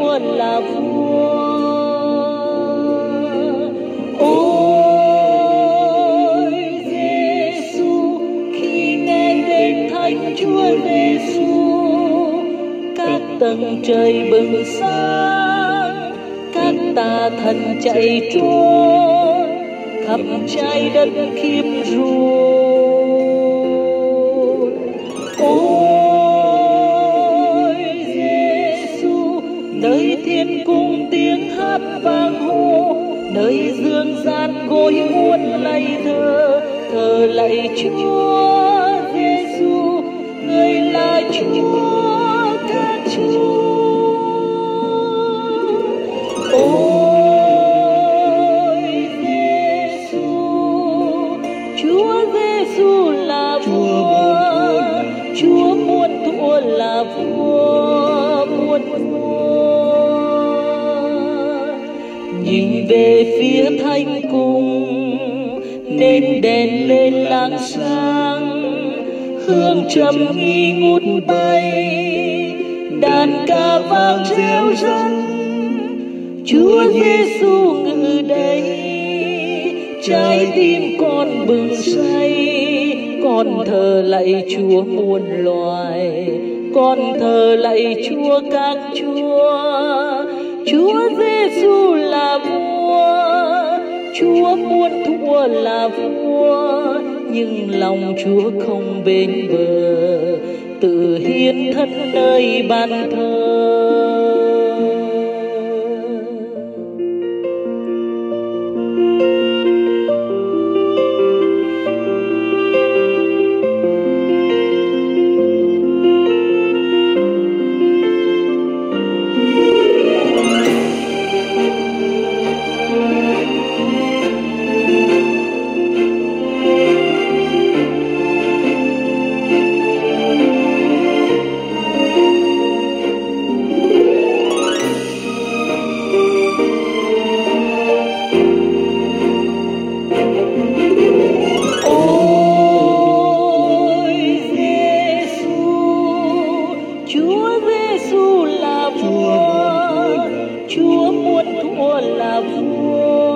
Chúa là vua. Ôi Giêsu, khi nghe tên Thánh Chúa Giêsu, các tầng trời bừng sáng, các tà thần chạy trốn, khắp trái đất khiếp run. Ôi Giêsu, nơi thiên cung tiếng hát vang hô, nơi dương gian gối muôn lạy thờ, thờ lạy Chúa Giêsu, người là Chúa các chúa. Ôi Giêsu, Chúa Giêsu là vua, Chúa muôn thuở là vua muôn vua. Nhìn về phía thánh cung, nên đèn lên láng sáng, hương trầm nghi ngút bay, đàn ca vang reo răn. Chúa Giêsu ngự đây, trái tim con bừng say, con thờ lạy Chúa muôn loài, con thờ lạy Chúa các chúa. Chúa Giêsu là vua, Chúa muôn thuở là vua, nhưng lòng Chúa không bền bờ, tự hiến thân nơi ban thờ. Chúa muôn thuở là vua.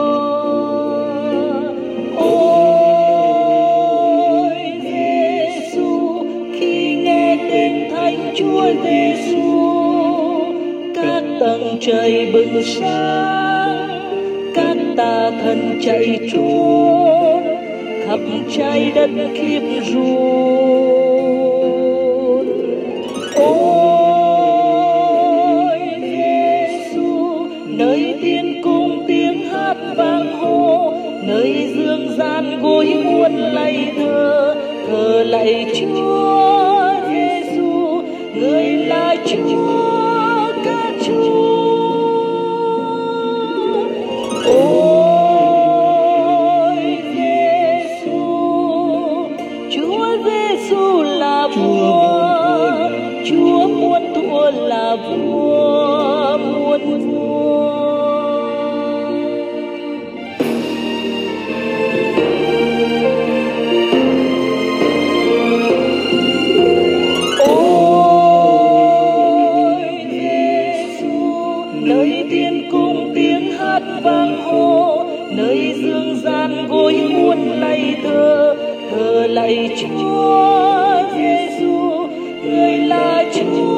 Ôi Giêsu, khi nghe tên Thánh Chúa Giêsu, các tầng trời bừng sáng, các tà thần chạy trốn, khắp trái đất khiếp run. Nơi thiên cung tiếng hát vang hô, nơi dương gian gối muôn lạy thờ, thờ lạy Chúa Giêsu, người là Chúa các chúa. Ôi Giêsu, Chúa Giêsu là vua, Chúa muôn thuở là vua muôn vua. Nơi thiên cung tiếng hát vang hô, nơi dương gian gối muôn lạy thờ, thờ lạy Chúa Giêsu, người là Chúa.